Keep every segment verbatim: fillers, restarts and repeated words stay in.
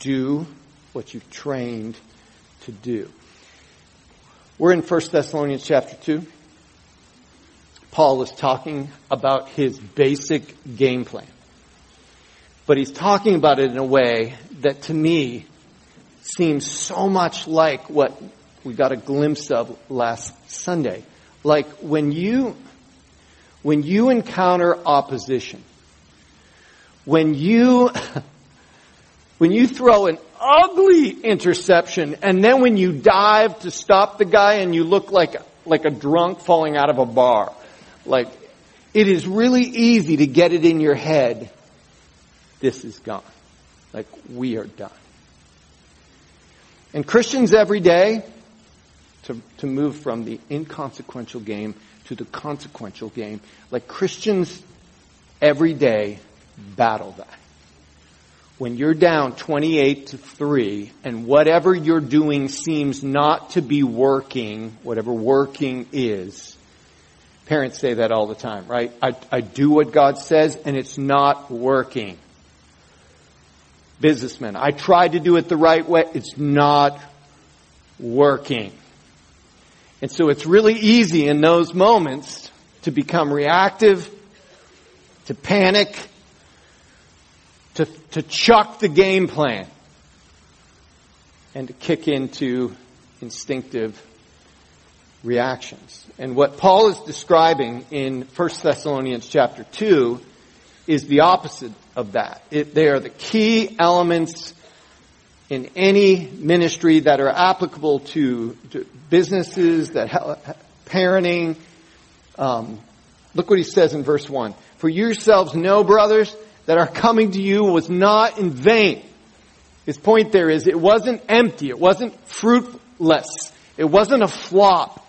do what you've trained to do. We're in First Thessalonians chapter two. Paul is talking about his basic game plan. But he's talking about it in a way that to me seems so much like what we got a glimpse of last Sunday. Like when you, when you encounter opposition, when you, when you throw an ugly interception and then when you dive to stop the guy and you look like, like a drunk falling out of a bar, like it is really easy to get it in your head. This is gone. Like we are done. And Christians every day, to, to move from the inconsequential game to the consequential game, like Christians every day battle that. When you're down twenty-eight to three and whatever you're doing seems not to be working, whatever working is, parents say that all the time, right? I, I do what God says and it's not working. Businessmen, I tried to do it the right way. It's not working. And so it's really easy in those moments to become reactive, to panic, to, to chuck the game plan, and to kick into instinctive reactions. And what Paul is describing in First Thessalonians chapter two is the opposite of that. It, they are the key elements in any ministry that are applicable to, to businesses, that parenting. Um, look what he says in verse one. For yourselves know, brothers, that our coming to you was not in vain. His point there is it wasn't empty. It wasn't fruitless. It wasn't a flop.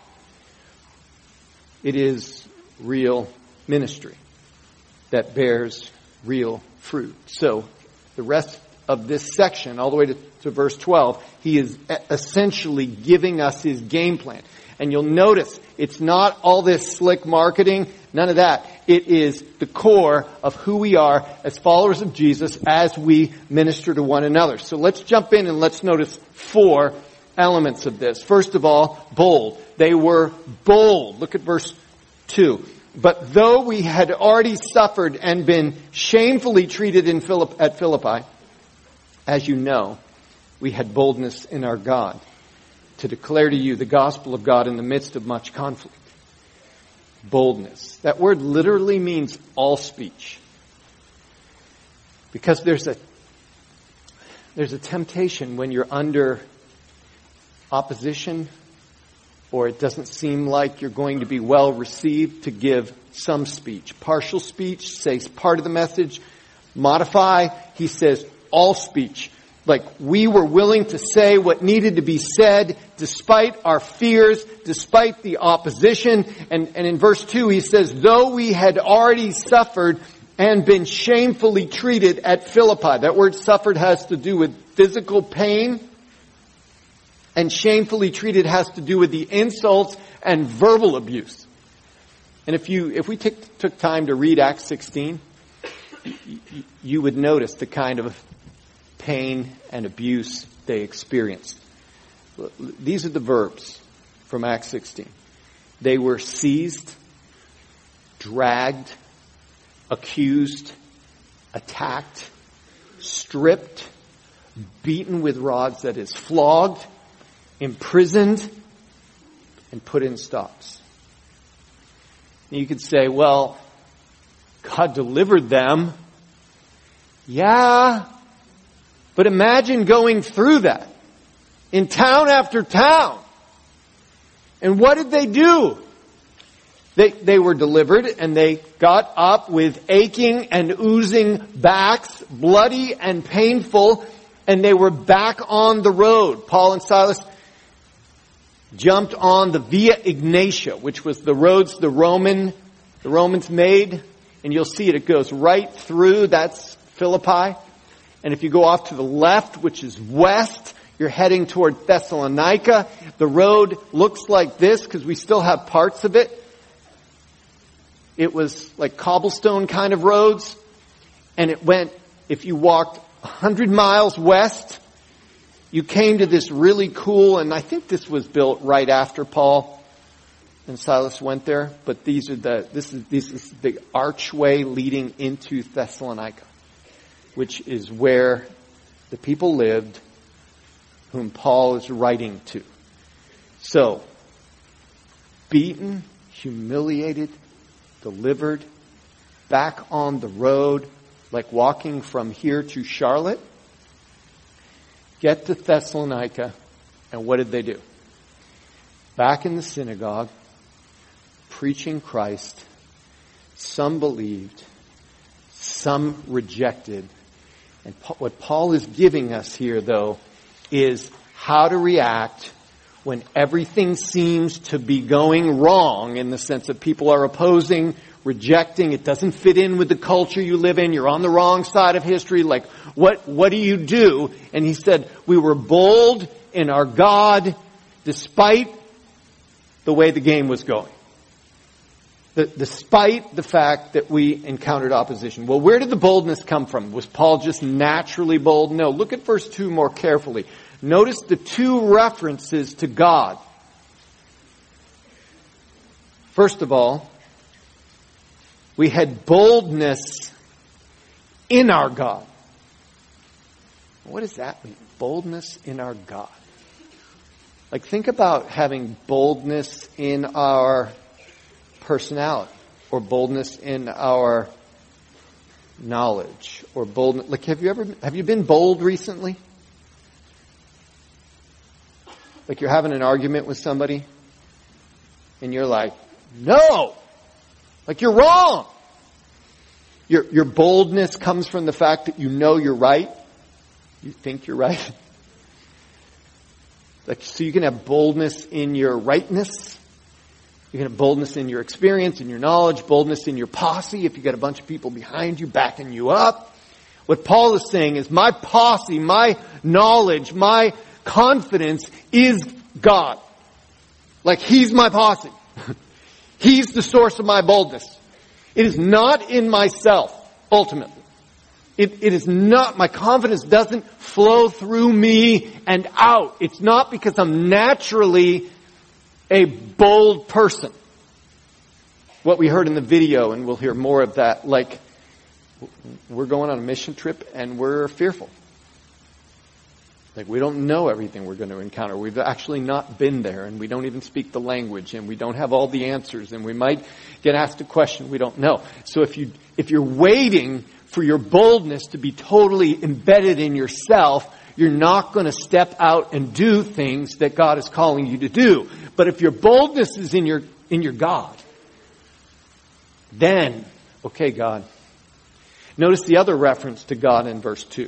It is real ministry that bears real fruit. So the rest of this section, all the way to, to verse twelve, he is essentially giving us his game plan. And you'll notice it's not all this slick marketing, none of that. It is the core of who we are as followers of Jesus as we minister to one another. So let's jump in and let's notice four elements of this. First of all, bold. They were bold. Look at verse two. But though we had already suffered and been shamefully treated in Philipp, at Philippi, as you know, we had boldness in our God to declare to you the gospel of God in the midst of much conflict. Boldness. That word literally means all speech. Because there's a, there's a temptation when you're under opposition, or it doesn't seem like you're going to be well received, to give some speech. Partial speech, says part of the message. Modify, he says all speech. Like we were willing to say what needed to be said despite our fears, despite the opposition. And, and in verse two he says, though we had already suffered and been shamefully treated at Philippi. That word suffered has to do with physical pain. And shamefully treated has to do with the insults and verbal abuse. And if you, if we t- took time to read Acts sixteen, you, you would notice the kind of pain and abuse they experienced. These are the verbs from Acts sixteen. They were seized, dragged, accused, attacked, stripped, beaten with rods, that is, flogged, imprisoned, and put in stocks. You could say, well, God delivered them. Yeah, but imagine going through that in town after town. And what did they do? They, they were delivered and they got up with aching and oozing backs, bloody and painful, and they were back on the road. Paul and Silas jumped on the Via Ignatia, which was the roads the Roman, the Romans made. And you'll see it, it goes right through, that's Philippi. And if you go off to the left, which is west, you're heading toward Thessalonica. The road looks like this because we still have parts of it. It was like cobblestone kind of roads. And it went, if you walked one hundred miles west, you came to this really cool, and I think this was built right after Paul and Silas went there, but these are the, this is, this is the archway leading into Thessalonica, which is where the people lived whom Paul is writing to. So, beaten, humiliated, delivered, back on the road, like walking from here to Charlotte, get to Thessalonica, and what did they do? Back in the synagogue, preaching Christ, some believed, some rejected. And what Paul is giving us here, though, is how to react when everything seems to be going wrong, in the sense that people are opposing, rejecting, it doesn't fit in with the culture you live in, you're on the wrong side of history, like, what, what do you do? And he said, we were bold in our God, despite the way the game was going. The, despite the fact that we encountered opposition. Well, where did the boldness come from? Was Paul just naturally bold? No. Look at verse two more carefully. Notice the two references to God. First of all, we had boldness in our God. What does that mean? Boldness in our God. Like, think about having boldness in our personality, or boldness in our knowledge, or boldness. Like, have you ever, have you been bold recently? Like, you're having an argument with somebody, and you're like, no! Like, you're wrong! Your, your boldness comes from the fact that you know you're right. You think you're right. Like, so you can have boldness in your rightness. You can have boldness in your experience, in your knowledge, boldness in your posse, if you got a bunch of people behind you backing you up. What Paul is saying is, my posse, my knowledge, my confidence is God. Like, He's my posse. He's the source of my boldness. It is not in myself, ultimately. It, it is not, my confidence doesn't flow through me and out. It's not because I'm naturally a bold person. What we heard in the video, and we'll hear more of that, like, we're going on a mission trip and we're fearful. Like, we don't know everything we're going to encounter. We've actually not been there, and we don't even speak the language, and we don't have all the answers, and we might get asked a question we don't know. So if you, if you're waiting for your boldness to be totally embedded in yourself, you're not going to step out and do things that God is calling you to do. But if your boldness is in your, in your God, then, okay, God. Notice the other reference to God in verse two.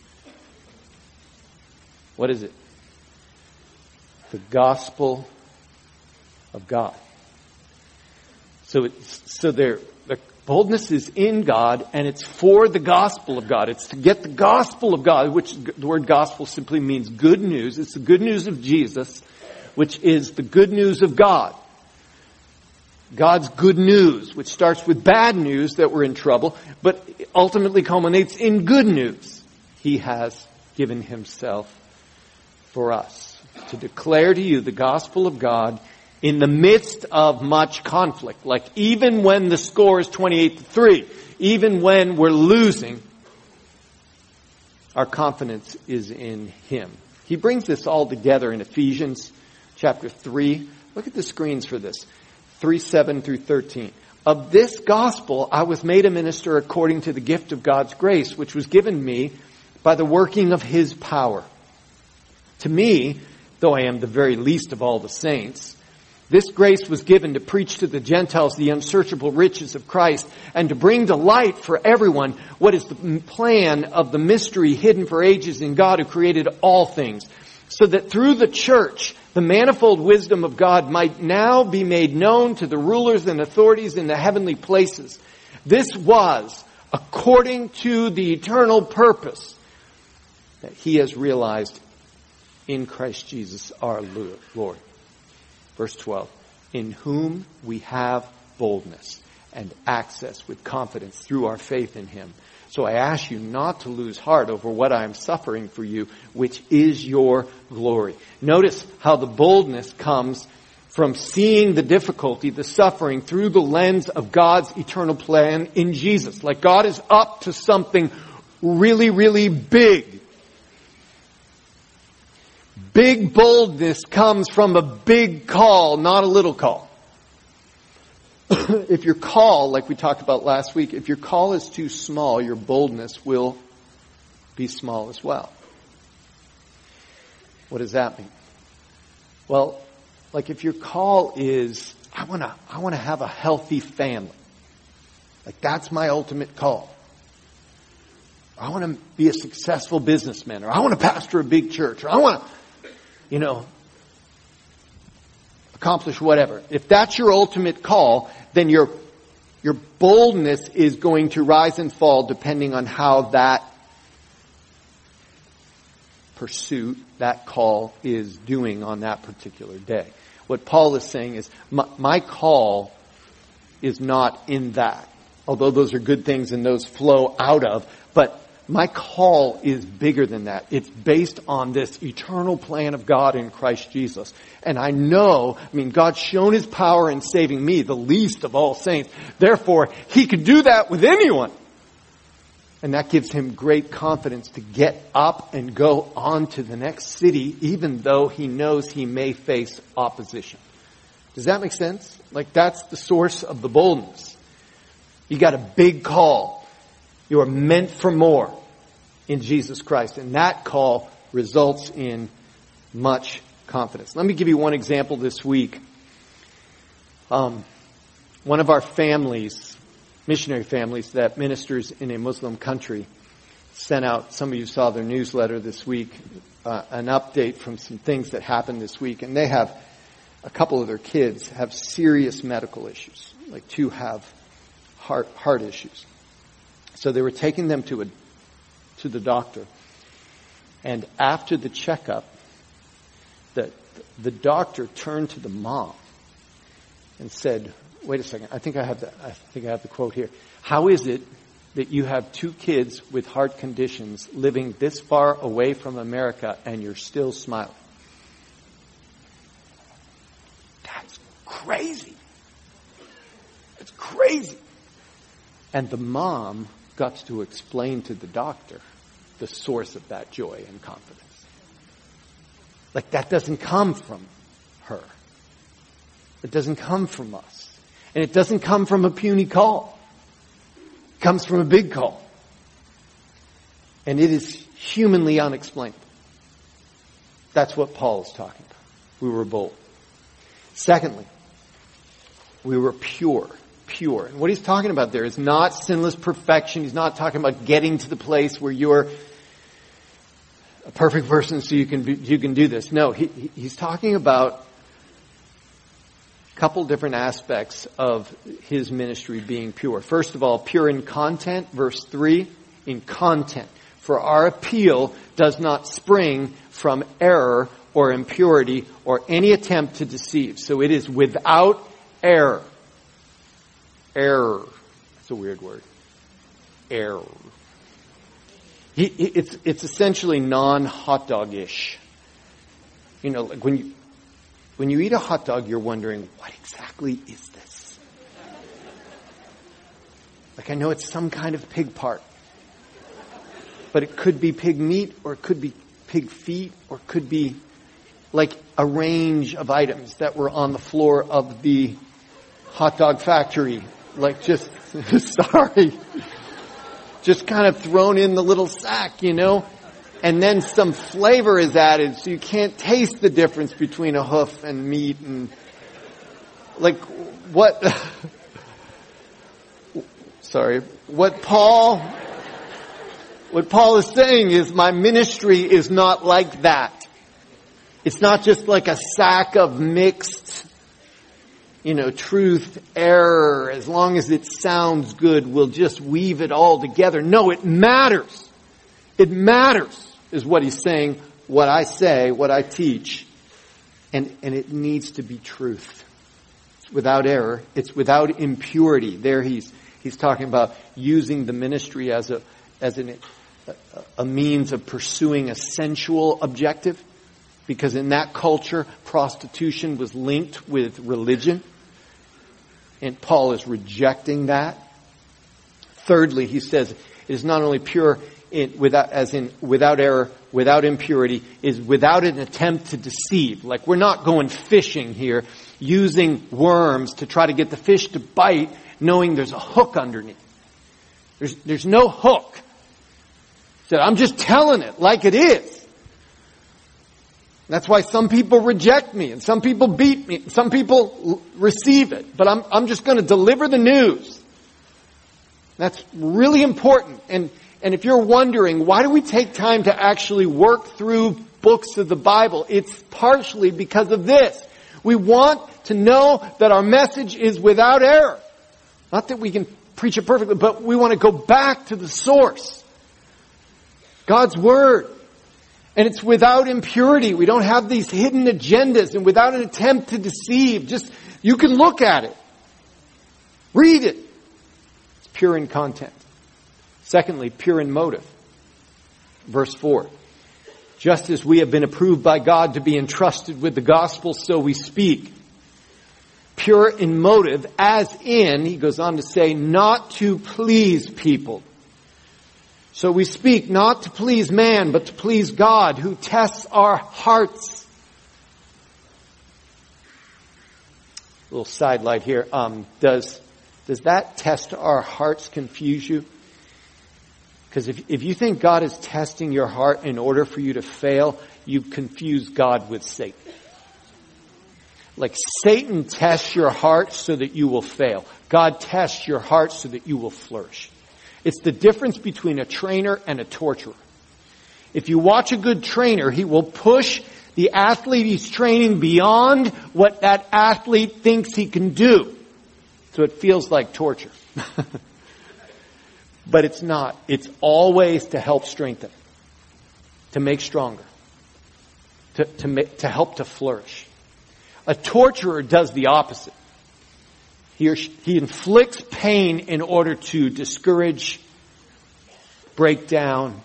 What is it? The gospel of God. So it's, so there, the boldness is in God, and it's for the gospel of God. It's to get the gospel of God, which the word gospel simply means good news. It's the good news of Jesus, which is the good news of God. God's good news, which starts with bad news that we're in trouble, but ultimately culminates in good news. He has given Himself for us to declare to you the gospel of God in the midst of much conflict. Like, even when the score is twenty-eight to three, even when we're losing, our confidence is in Him. He brings this all together in Ephesians chapter three. Look at the screens for this. three, seven through thirteen. Of this gospel I was made a minister according to the gift of God's grace, which was given me by the working of His power. To me, though I am the very least of all the saints, this grace was given to preach to the Gentiles the unsearchable riches of Christ, and to bring to light for everyone what is the plan of the mystery hidden for ages in God who created all things, so that through the church the manifold wisdom of God might now be made known to the rulers and authorities in the heavenly places. This was according to the eternal purpose that He has realized in Christ Jesus our Lord. Verse twelve. In whom we have boldness and access with confidence through our faith in Him. So I ask you not to lose heart over what I am suffering for you, which is your glory. Notice how the boldness comes from seeing the difficulty, the suffering, through the lens of God's eternal plan in Jesus. Like God is up to something really, really big. Big boldness comes from a big call, not a little call. If your call, like we talked about last week, if your call is too small, your boldness will be small as well. What does that mean? Well, like if your call is, I want to, I want to have a healthy family. Like that's my ultimate call. I want to be a successful businessman, or I want to pastor a big church, or I want to, you know, accomplish whatever. If that's your ultimate call, then your your boldness is going to rise and fall depending on how that pursuit, that call is doing on that particular day. What Paul is saying is, my, my call is not in that, although those are good things and those flow out of, but my call is bigger than that. It's based on this eternal plan of God in Christ Jesus. And I know, I mean, God's shown His power in saving me, the least of all saints. Therefore, He could do that with anyone. And that gives Him great confidence to get up and go on to the next city, even though He knows He may face opposition. Does that make sense? Like, that's the source of the boldness. You got a big call. You are meant for more in Jesus Christ. And that call results in much confidence. Let me give you one example this week. Um, one of our families, missionary families that ministers in a Muslim country, sent out, some of you saw their newsletter this week, uh, an update from some things that happened this week. And they have, a couple of their kids have serious medical issues. Like two have heart heart issues. So they were taking them to a to the doctor. And after the checkup, the the doctor turned to the mom and said, wait a second, I think I have the I think I have the quote here. How is it that you have two kids with heart conditions living this far away from America and you're still smiling? That's crazy. That's crazy. And the mom got to explain to the doctor the source of that joy and confidence. Like, that doesn't come from her. It doesn't come from us. And it doesn't come from a puny call. It comes from a big call. And it is humanly unexplainable. That's what Paul is talking about. We were bold. Secondly, we were pure. Pure. And what he's talking about there is not sinless perfection. He's not talking about getting to the place where you're a perfect person so you can be, you can do this. No, he, he's talking about a couple different aspects of his ministry being pure. First of all, pure in content, verse three, in content. For our appeal does not spring from error or impurity or any attempt to deceive. So it is without error. Error. That's a weird word. Error. He, it's, it's essentially non-hot dog-ish. You know, like when you, when you eat a hot dog, you're wondering, what exactly is this? Like, I know it's some kind of pig part. But it could be pig meat, or it could be pig feet, or it could be like a range of items that were on the floor of the hot dog factory. Like just, sorry, just kind of thrown in the little sack, you know, and then some flavor is added so you can't taste the difference between a hoof and meat and like what, sorry, what Paul, what Paul is saying is my ministry is not like that. It's not just like a sack of mixed, you know, truth, error, as long as it sounds good, we'll just weave it all together. No, it matters. It matters, is what he's saying, what I say, what I teach. And, and it needs to be truth. It's without error. It's without impurity. There he's, he's talking about using the ministry as a, as an, a, a means of pursuing a sensual objective, because in that culture, prostitution was linked with religion. And Paul is rejecting that. Thirdly, he says, it is not only pure in, without, as in without error, without impurity, is without an attempt to deceive. Like, we're not going fishing here, using worms to try to get the fish to bite, knowing there's a hook underneath. There's, there's no hook. So I'm just telling it like it is. That's why some people reject me and some people beat me. Some people receive it. But I'm, I'm just going to deliver the news. That's really important. And, and if you're wondering, why do we take time to actually work through books of the Bible? It's partially because of this. We want to know that our message is without error. Not that we can preach it perfectly, but we want to go back to the source. God's Word. And it's without impurity. We don't have these hidden agendas, and without an attempt to deceive. Just, you can look at it. Read it. It's pure in content. Secondly, pure in motive. Verse four. Just as we have been approved by God to be entrusted with the gospel, so we speak. Pure in motive, as in, he goes on to say, not to please people. So we speak not to please man, but to please God, who tests our hearts. A little sidelight here. Um, does does that test our hearts confuse you? Because if if you think God is testing your heart in order for you to fail, you've confused God with Satan. Like, Satan tests your heart so that you will fail. God tests your heart so that you will flourish. It's the difference between a trainer and a torturer. If you watch a good trainer, he will push the athlete he's training beyond what that athlete thinks he can do. So it feels like torture. But it's not. It's always to help strengthen, to make stronger, to, to, make, to help to flourish. A torturer does the opposite. He, or she, he inflicts pain in order to discourage, break down.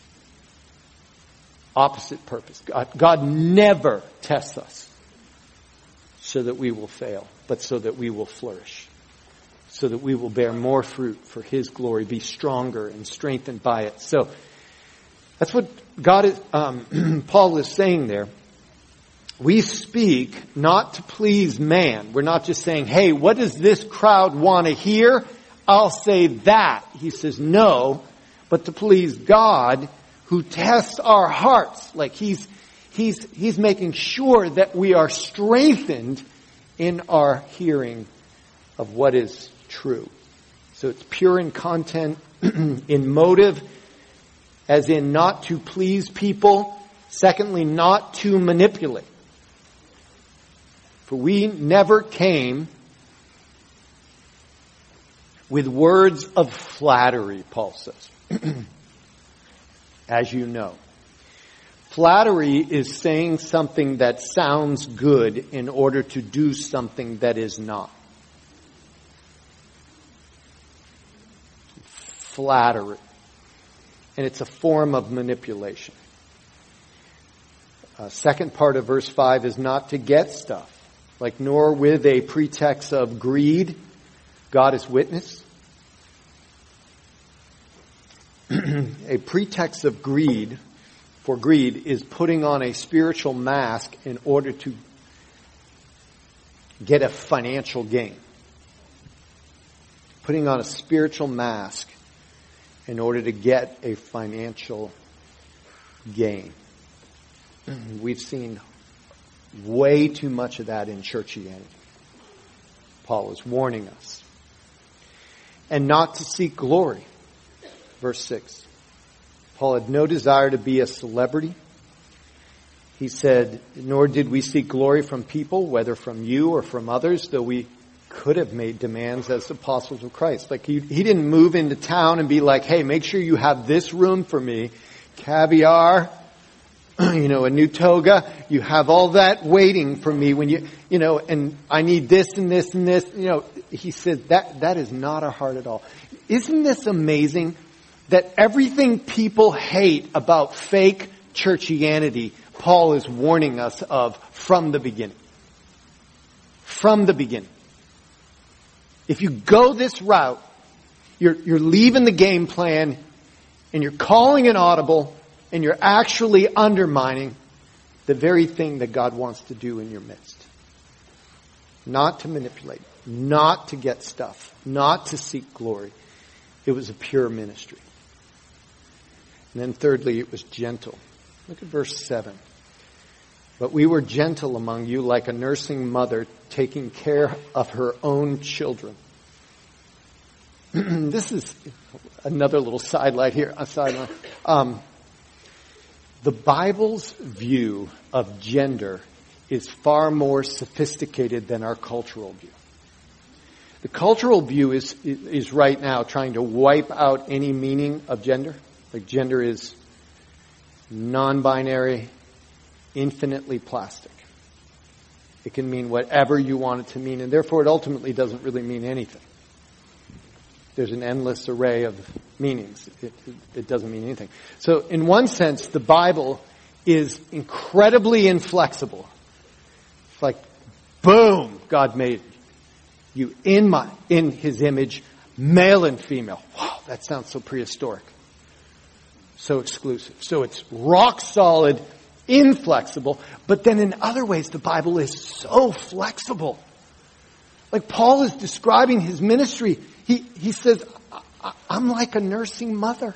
Opposite purpose. God, God never tests us so that we will fail, but so that we will flourish. So that we will bear more fruit for His glory, be stronger and strengthened by it. So that's what God is, um, Paul is saying there. We speak not to please man. We're not just saying, hey, what does this crowd want to hear? I'll say that. He says, no, but to please God, who tests our hearts. Like he's, he's, he's making sure that we are strengthened in our hearing of what is true. So it's pure in content, in motive, as in not to please people. Secondly, not to manipulate. For we never came with words of flattery, Paul says. As you know. Flattery is saying something that sounds good in order to do something that is not. Flattery. And it's a form of manipulation. Uh, second part of verse five is not to get stuff. Like, nor with a pretext of greed. God is witness. A pretext of greed, for greed, is putting on a spiritual mask in order to get a financial gain. Putting on a spiritual mask in order to get a financial gain. We've seen way too much of that in churchianity. Paul is warning us. And not to seek glory. Verse six. Paul had no desire to be a celebrity. He said, nor did we seek glory from people, whether from you or from others, though we could have made demands as apostles of Christ. Like he, he didn't move into town and be like, hey, make sure you have this room for me. Caviar, you know, a new toga. You have all that waiting for me when you, you know, and I need this and this and this. You know, he said that, that is not our heart at all. Isn't this amazing that everything people hate about fake churchianity, Paul is warning us of from the beginning. From the beginning. If you go this route, you're, you're leaving the game plan and you're calling an audible and you're actually undermining the very thing that God wants to do in your midst. Not to manipulate, not to get stuff, not to seek glory. It was a pure ministry. And then thirdly, it was gentle. Look at verse seven. But we were gentle among you like a nursing mother taking care of her own children. This is another little sidelight here. A sideline. Um, the Bible's view of gender is far more sophisticated than our cultural view. The cultural view is is right now trying to wipe out any meaning of gender. Like gender is non-binary, infinitely plastic. It can mean whatever you want it to mean, and therefore it ultimately doesn't really mean anything. There's an endless array of meanings. It, it, it doesn't mean anything. So in one sense, the Bible is incredibly inflexible. It's like, boom, God made you in my in His image, male and female. Wow, that sounds so prehistoric. So exclusive. So it's rock solid, inflexible. But then in other ways, the Bible is so flexible. Like Paul is describing his ministry. He, he says, I'm like a nursing mother.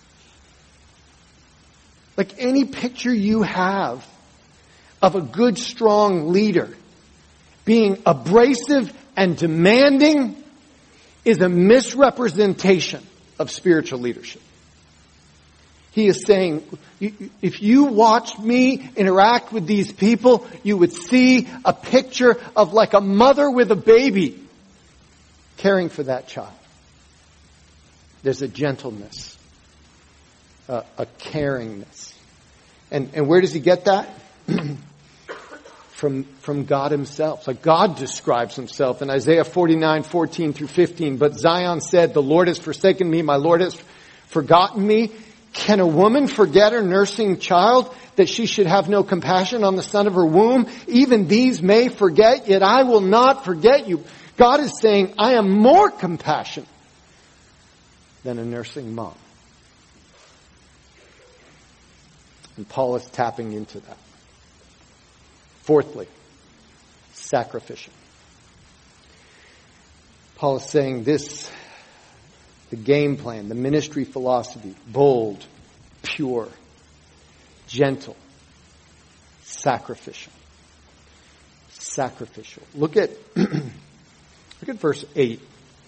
Like any picture you have of a good, strong leader being abrasive and demanding is a misrepresentation of spiritual leadership. He is saying, if you watched me interact with these people, you would see a picture of like a mother with a baby caring for that child. There's a gentleness, a, a caringness. And, and where does he get that? from, from God himself. Like God describes himself in Isaiah forty-nine, fourteen through fifteen. But Zion said, the Lord has forsaken me, my Lord has forgotten me. Can a woman forget her nursing child, that she should have no compassion on the son of her womb? Even these may forget, yet I will not forget you. God is saying, I am more compassionate than a nursing mom. And Paul is tapping into that. Fourthly, sacrificial. Paul is saying this, the game plan, the ministry philosophy, bold, pure, gentle, sacrificial. Sacrificial. Look at, look at verse eight.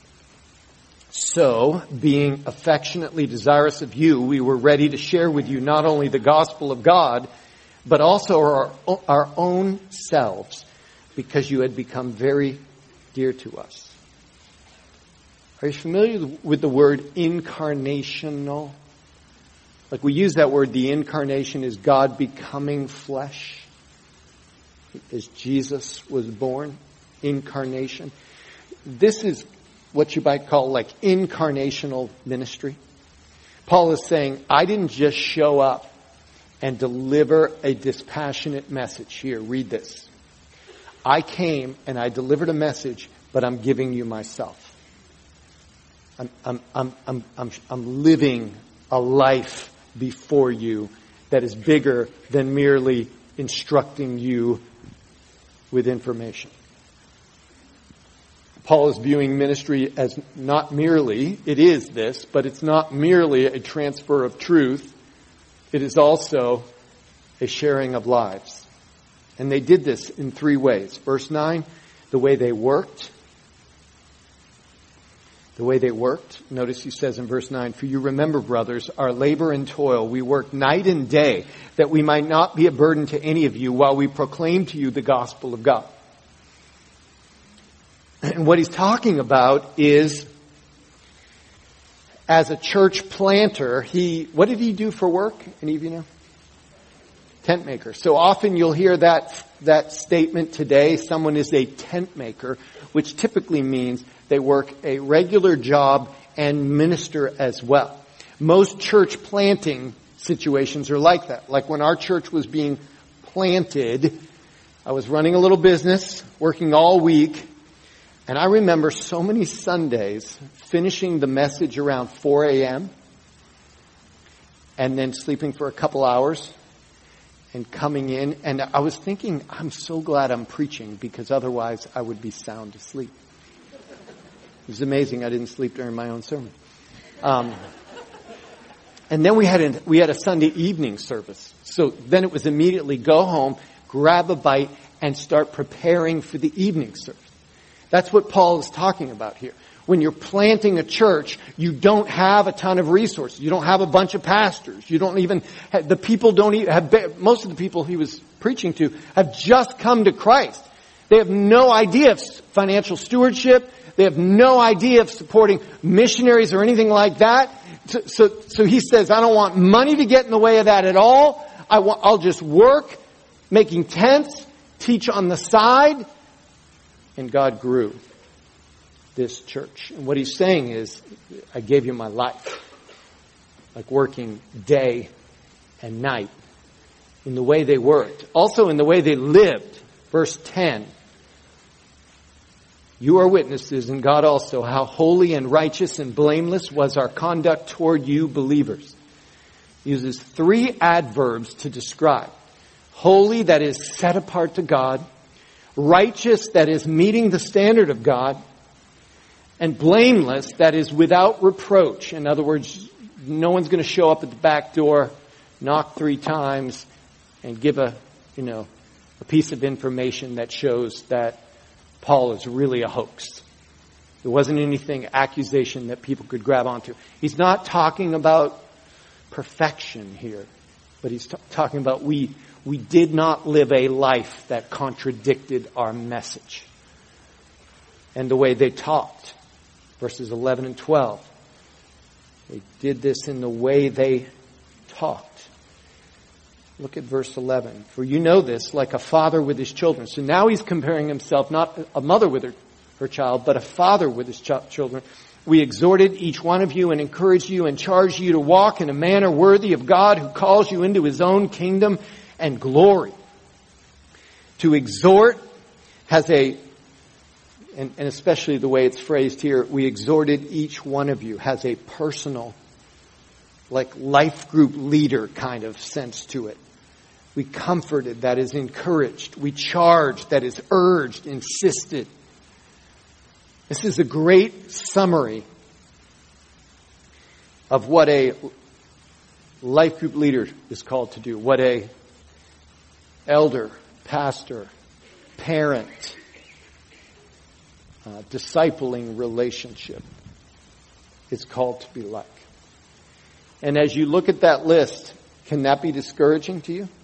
So, being affectionately desirous of you, we were ready to share with you not only the gospel of God, but also our, our own selves, because you had become very dear to us. Are you familiar with the word incarnational? Like we use that word, the incarnation is God becoming flesh. As Jesus was born, incarnation. This is what you might call like incarnational ministry. Paul is saying, I didn't just show up and deliver a dispassionate message. Here, read this. I came and I delivered a message, but I'm giving you myself. I'm, I'm, I'm, I'm, I'm, I'm living a life before you that is bigger than merely instructing you with information. Paul is viewing ministry as not merely, it is this, but it's not merely a transfer of truth. It is also a sharing of lives. And they did this in three ways. Verse nine, the way they worked. The way they worked. Notice he says in verse nine, for you remember, brothers, our labor and toil. We worked night and day that we might not be a burden to any of you while we proclaim to you the gospel of God. And what he's talking about is, as a church planter, he, what did he do for work? Any of you know? Tent maker. So often you'll hear that, that statement today, someone is a tent maker, which typically means they work a regular job and minister as well. Most church planting situations are like that. Like when our church was being planted, I was running a little business, working all week, and I remember so many Sundays finishing the message around four a.m. and then sleeping for a couple hours and coming in. And I was thinking, I'm so glad I'm preaching because otherwise I would be sound asleep. It was amazing. I didn't sleep during my own sermon. Um, and then we had a, we had a Sunday evening service. So then it was immediately go home, grab a bite, and start preparing for the evening service. That's what Paul is talking about here. When you're planting a church, you don't have a ton of resources. You don't have a bunch of pastors. You don't even, have, the people don't even have, most of the people he was preaching to have just come to Christ. They have no idea of financial stewardship. They have no idea of supporting missionaries or anything like that. So, so, so he says, I don't want money to get in the way of that at all. I want, I'll just work making tents, teach on the side. And God grew this church. And what he's saying is, I gave you my life. Like working day and night in the way they worked. Also in the way they lived. Verse ten. You are witnesses, and God also, how holy and righteous and blameless was our conduct toward you believers. He uses three adverbs to describe. Holy, that is set apart to God. Righteous, that is meeting the standard of God. And blameless, that is without reproach. In other words, no one's going to show up at the back door, knock three times, and give a, you know, a piece of information that shows that Paul is really a hoax. There wasn't anything, accusation that people could grab onto. He's not talking about perfection here, but he's t- talking about we we did not live a life that contradicted our message. And the way they talked, verses eleven and twelve. They did this in the way they talked. Look at verse eleven. For you know this, like a father with his children. So now he's comparing himself, not a mother with her, her child, but a father with his ch- children. We exhorted each one of you and encouraged you and charged you to walk in a manner worthy of God who calls you into his own kingdom and glory. To exhort has a, and, and especially the way it's phrased here, we exhorted each one of you, has a personal, like life group leader kind of sense to it. We comforted, that is encouraged. We charged, that is urged, insisted. This is a great summary of what a life group leader is called to do, what a elder, pastor, parent, uh, discipling relationship is called to be like. And as you look at that list, can that be discouraging to you?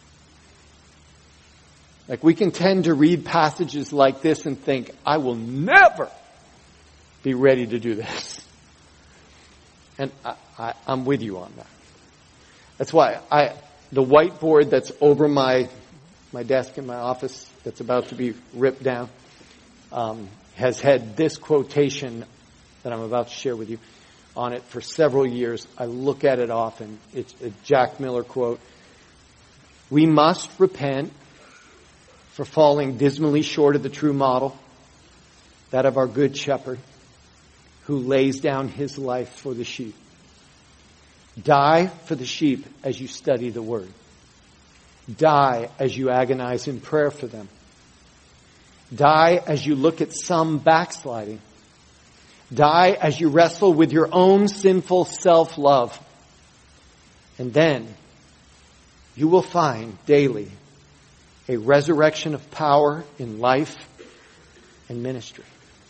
Like we can tend to read passages like this and think, I will never be ready to do this. And I, I, I'm with you on that. That's why I, the whiteboard that's over my, my desk in my office that's about to be ripped down, um, has had this quotation that I'm about to share with you on it for several years. I look at it often. It's a Jack Miller quote. We must repent for falling dismally short of the true model, that of our good shepherd, who lays down his life for the sheep. Die for the sheep as you study the word. Die as you agonize in prayer for them. Die as you look at some backsliding. Die as you wrestle with your own sinful self-love. And then you will find daily a resurrection of power in life and ministry.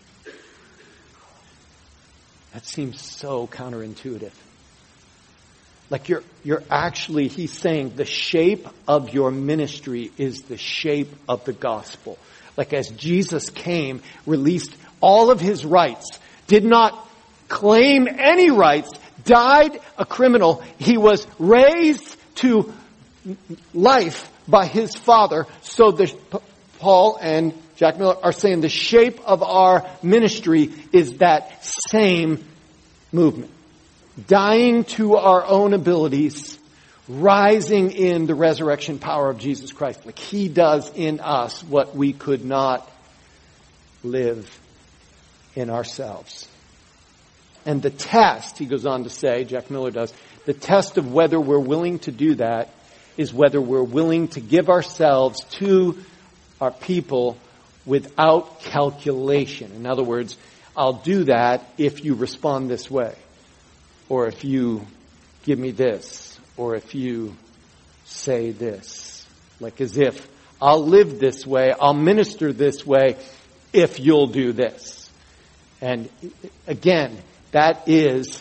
That seems so counterintuitive. Like you're, you're actually, he's saying the shape of your ministry is the shape of the gospel. Like as Jesus came, released all of his rights, did not claim any rights, died a criminal, he was raised to life by his Father. So the, Paul and Jack Miller are saying the shape of our ministry is that same movement. dying to our own abilities, rising in the resurrection power of Jesus Christ. Like he does in us what we could not live in ourselves. And the test, he goes on to say, Jack Miller does, the test of whether we're willing to do that is whether we're willing to give ourselves to our people without calculation. In other words, I'll do that if you respond this way, or if you give me this, or if you say this. Like as if I'll live this way, I'll minister this way if you'll do this. And again, that is,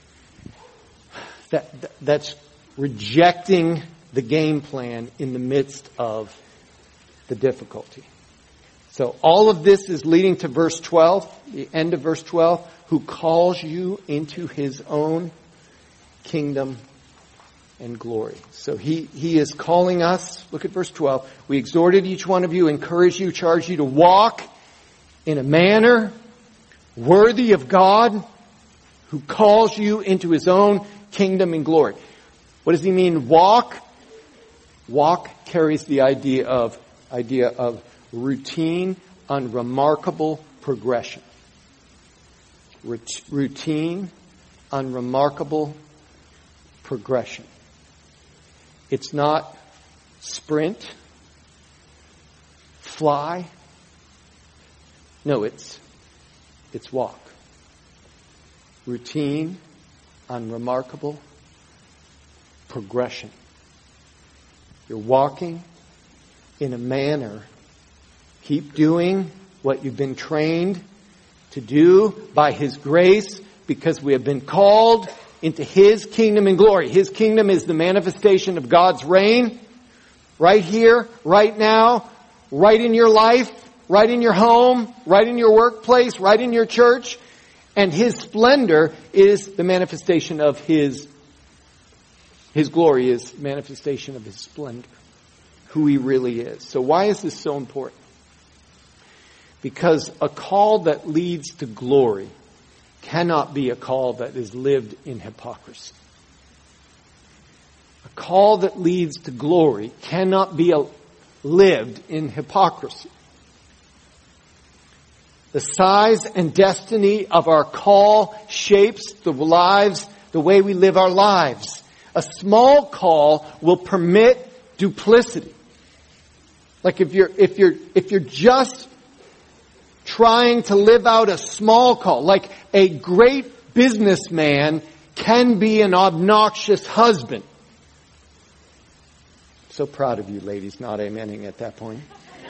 that that's rejecting the game plan in the midst of the difficulty. So all of this is leading to verse twelve, the end of verse twelve, who calls you into his own kingdom and glory. So he, he is calling us, look at verse twelve, we exhorted each one of you, encourage you, charge you to walk in a manner worthy of God who calls you into his own kingdom and glory. What does he mean, walk? Walk carries the idea of idea of routine, unremarkable progression. Routine, unremarkable progression. It's not sprint, fly. No, it's it's walk. Routine, unremarkable progression. You're walking in a manner. Keep doing what you've been trained to do by his grace, because we have been called into his kingdom and glory. His kingdom is the manifestation of God's reign right here, right now, right in your life, right in your home, right in your workplace, right in your church. And his splendor is the manifestation of his, his glory is manifestation of his splendor, who he really is. So why is this so important? Because a call that leads to glory cannot be a call that is lived in hypocrisy. A call that leads to glory cannot be a, lived in hypocrisy. The size and destiny of our call shapes the lives, the way we live our lives. A small call will permit duplicity. Like if you're, if you're, if you're just trying to live out a small call, like a great businessman can be an obnoxious husband. So proud of you ladies not amening at that point.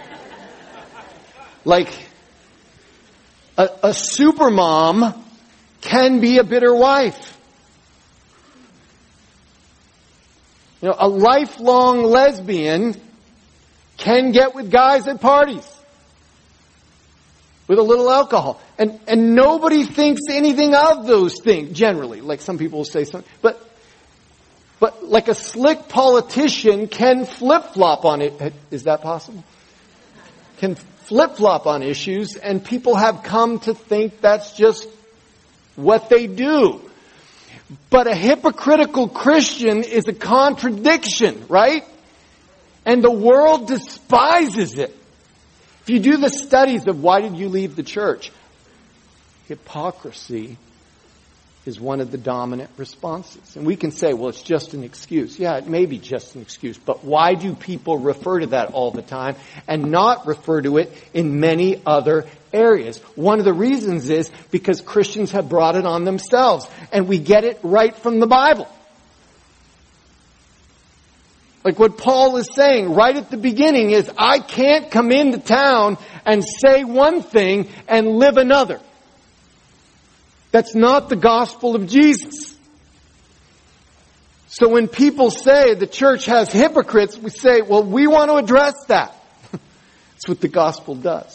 Like a, a supermom can be a bitter wife. You know, a lifelong lesbian can get with guys at parties with a little alcohol. And and nobody thinks anything of those things, generally. Like some people will say something. But but like a slick politician can flip-flop on it. Is that possible? Can flip-flop on issues, and people have come to think that's just what they do. But a hypocritical Christian is a contradiction, right? And the world despises it. If you do the studies of why did you leave the church, hypocrisy is one of the dominant responses. And we can say, well, it's just an excuse. Yeah, it may be just an excuse. But why do people refer to that all the time and not refer to it in many other areas? One of the reasons is because Christians have brought it on themselves. And we get it right from the Bible. Like what Paul is saying right at the beginning is, I can't come into town and say one thing and live another. That's not the gospel of Jesus. So when people say the church has hypocrites, we say, well, we want to address that. That's what the gospel does.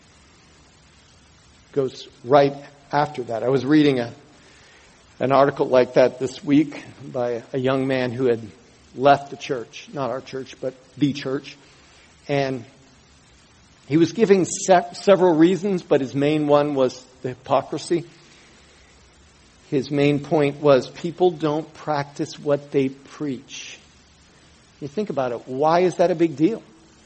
It goes right after that. I was reading a an article like that this week by a young man who had left the church, not our church, but the church. And he was giving se- several reasons, but his main one was the hypocrisy. his main point was people don't practice what they preach. You think about it, why is that a big deal?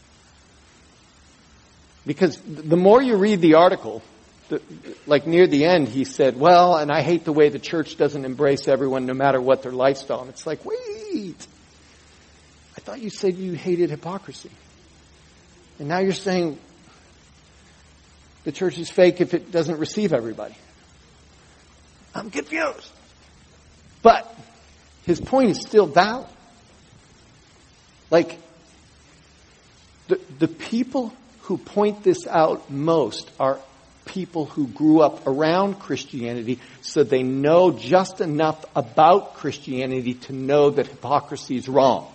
Because the more you read the article, the, like near the end, he said, well, and I hate the way the church doesn't embrace everyone no matter what their lifestyle. And it's like, wait, I thought you said you hated hypocrisy. And now you're saying the church is fake if it doesn't receive everybody. I'm confused. But his point is still valid. Like, the, the people who point this out most are people who grew up around Christianity, so they know just enough about Christianity to know that hypocrisy is wrong.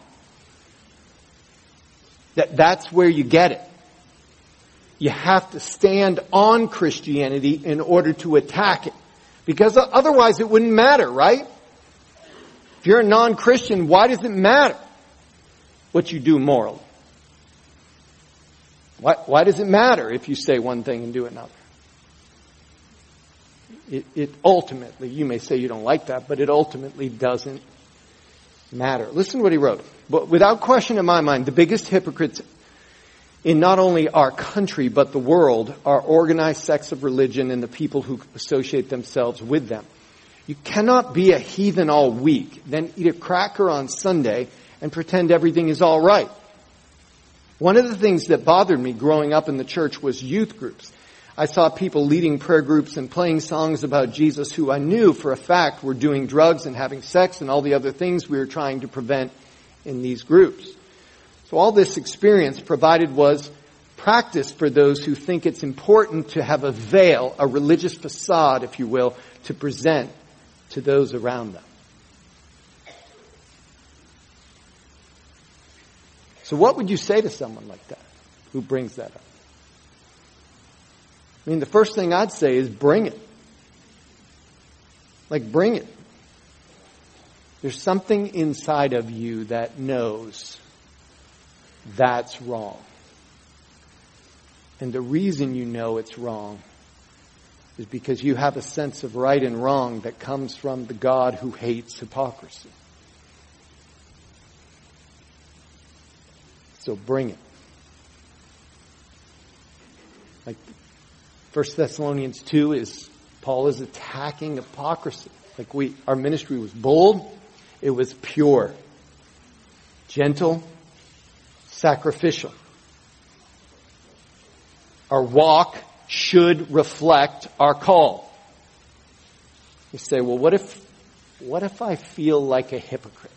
That, that's where you get it. You have to stand on Christianity in order to attack it. Because otherwise it wouldn't matter, right? If you're a non-Christian, why does it matter what you do morally? Why, why does it matter if you say one thing and do another? It, it ultimately, you may say you don't like that, but it ultimately doesn't matter. Listen to what he wrote. But without question in my mind, the biggest hypocrites in not only our country but the world are organized sects of religion and the people who associate themselves with them. You cannot be a heathen all week, then eat a cracker on Sunday and pretend everything is all right. One of the things that bothered me growing up in the church was youth groups. I saw people leading prayer groups and playing songs about Jesus who I knew for a fact were doing drugs and having sex and all the other things we were trying to prevent in these groups. So all this experience provided was practice for those who think it's important to have a veil, a religious facade, if you will, to present to those around them. So what would you say to someone like that who brings that up? I mean, the first thing I'd say is bring it. Like, bring it. There's something inside of you that knows that's wrong. And the reason you know it's wrong is because you have a sense of right and wrong that comes from the God who hates hypocrisy. So bring it. Like First Thessalonians two is, Paul is attacking hypocrisy. Like we, our ministry was bold, it was pure, gentle, sacrificial. Our walk should reflect our call. You say, well, what if, what if I feel like a hypocrite?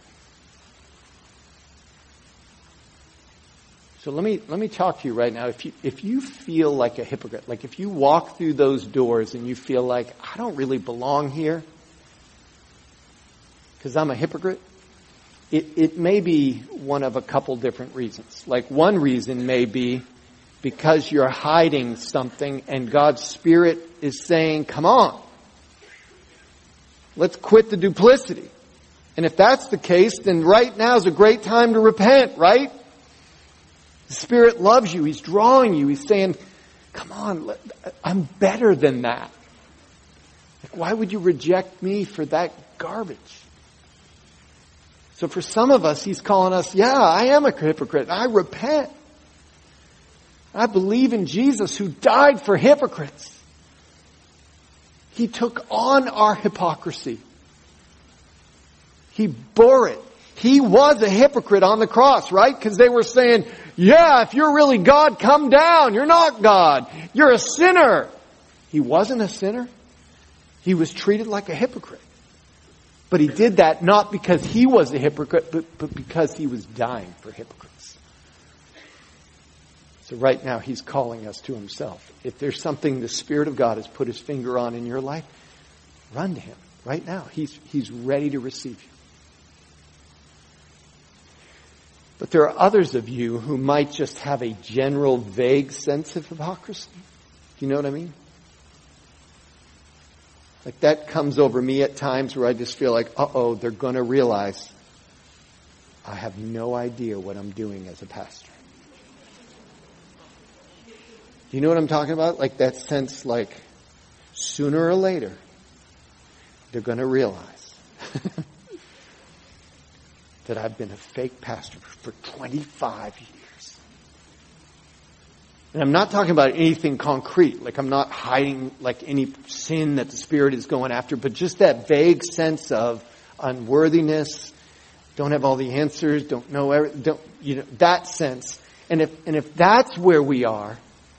So let me, let me talk to you right now. If you, if you feel like a hypocrite, like if you walk through those doors and you feel like, I don't really belong here because I'm a hypocrite, it, it may be one of a couple different reasons. Like one reason may be because you're hiding something and God's Spirit is saying, come on, let's quit the duplicity. And if that's the case, then right now is a great time to repent, right? The Spirit loves you. He's drawing you. He's saying, come on, I'm better than that. Like, why would you reject me for that garbage? So for some of us, He's calling us, yeah, I am a hypocrite. I repent. I believe in Jesus who died for hypocrites. He took on our hypocrisy. He bore it. He was a hypocrite on the cross, right? Because they were saying, yeah, if you're really God, come down. You're not God. You're a sinner. He wasn't a sinner. He was treated like a hypocrite. But He did that not because He was a hypocrite, but, but because He was dying for hypocrites. So right now He's calling us to Himself. If there's something the Spirit of God has put His finger on in your life, run to Him right now. He's, he's ready to receive you. But there are others of you who might just have a general vague sense of hypocrisy. Do you know what I mean? Like that comes over me at times where I just feel like, uh-oh, they're going to realize I have no idea what I'm doing as a pastor. Do you know what I'm talking about? Like that sense like sooner or later they're going to realize that I've been a fake pastor for twenty-five years. And I'm not talking about anything concrete, like I'm not hiding like any sin that the Spirit is going after, but just that vague sense of unworthiness, don't have all the answers, don't know everything, don't, you know, that sense. And if, and if that's where we are,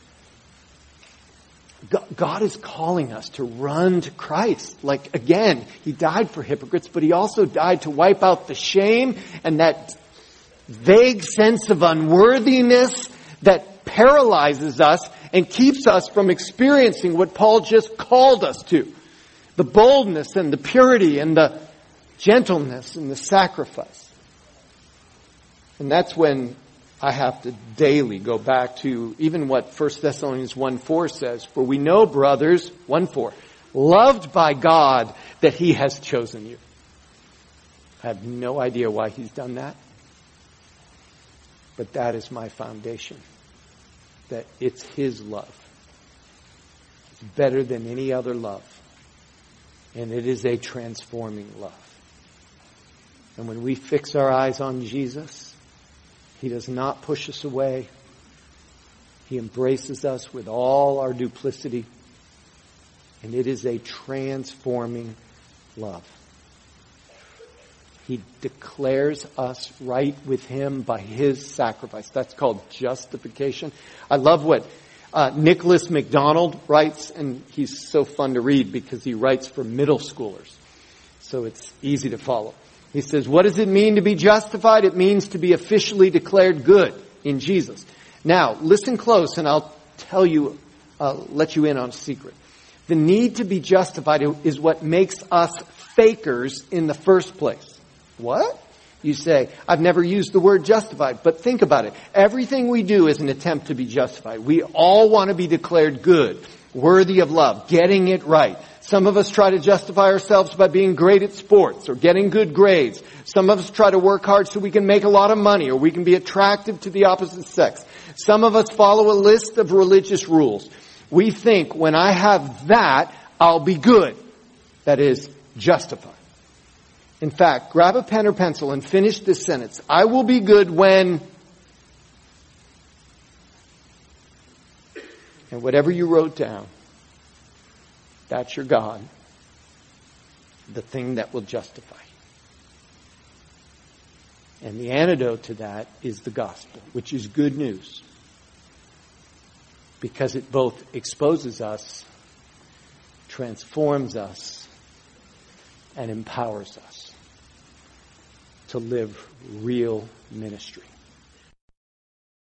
God is calling us to run to Christ. Like, again, He died for hypocrites, but He also died to wipe out the shame and that vague sense of unworthiness that paralyzes us and keeps us from experiencing what Paul just called us to. The boldness and the purity and the gentleness and the sacrifice. And that's when I have to daily go back to even what First Thessalonians one four says. For we know, brothers, one four, loved by God, that He has chosen you. I have no idea why He's done that. But that is my foundation. That it's His love. It's better than any other love. And it is a transforming love. And when we fix our eyes on Jesus, He does not push us away. He embraces us with all our duplicity. And it is a transforming love. He declares us right with Him by His sacrifice. That's called justification. I love what uh, Nicholas MacDonald writes, and he's so fun to read because he writes for middle schoolers. So it's easy to follow. He says, what does it mean to be justified? It means to be officially declared good in Jesus. Now, listen close and I'll tell you, uh, let you in on a secret. The need to be justified is what makes us fakers in the first place. What? You say, I've never used the word justified, but think about it. Everything we do is an attempt to be justified. We all want to be declared good, worthy of love, getting it right. Some of us try to justify ourselves by being great at sports or getting good grades. Some of us try to work hard so we can make a lot of money or we can be attractive to the opposite sex. Some of us follow a list of religious rules. We think when I have that, I'll be good. That is, justified. In fact, grab a pen or pencil and finish this sentence. I will be good when... And whatever you wrote down, that's your God. The thing that will justify you. And the antidote to that is the gospel, which is good news. Because it both exposes us, transforms us, and empowers us to live real ministry.